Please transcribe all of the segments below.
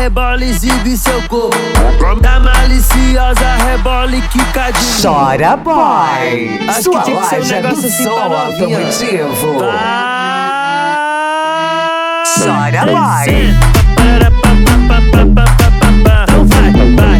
rebola, exibe seu corpo. Tá maliciosa, rebola e quica de mim. Chora, boy! Acho Sua que tinha que ser um loja negócio do assim som pra novinha. automotivo. Vai. Chora, boy! Então vai, vai.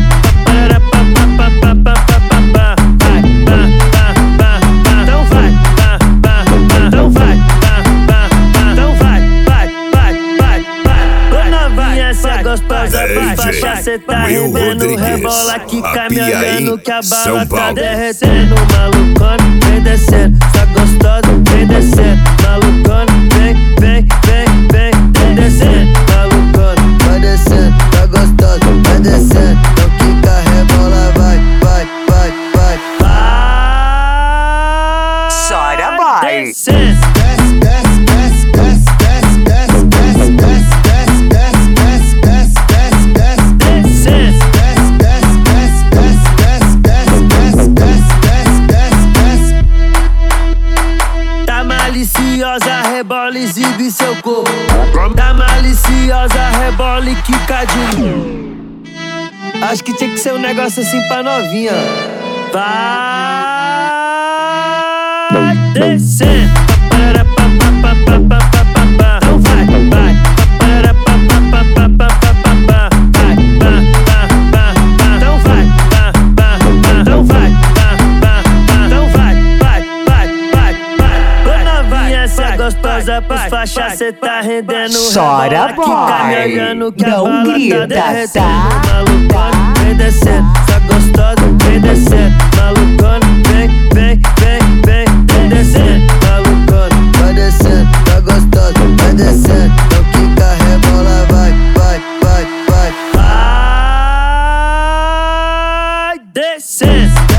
Então vai, então vai, então vai. Ô novinha, essa gostosa faixa, cê tá rendendo, rebola aqui caminhando que a bala tá derretendo. Malucona, vem descendo, essa gostosa vem descendo. Malucona, vem descendo. Malucona, vai descendo, tá gostosa, vai descendo. Então quica, rebola, vai. Chora, boy! Descendo. Tá maliciosa, rebola, exibe seu corpo. Tá maliciosa, rebola e quica de mim. Acho que tinha que ser um negócio assim pra novinha. Vai descendo. Então vai. Então vai. Então vai. Então vai. Ô novinha, essa gostosa pros faixa, cê tá rendendo. Chora, rebola aqui caminhando que a boy! Não bala grita, tá derretendo. tá? Malucona, vem descendo, essa gostosa vem descendo. Malucona, vem descendo. Malucona, vai descendo, tá gostosa, vai descendo. Então quica, rebola, vai. Vai descendo.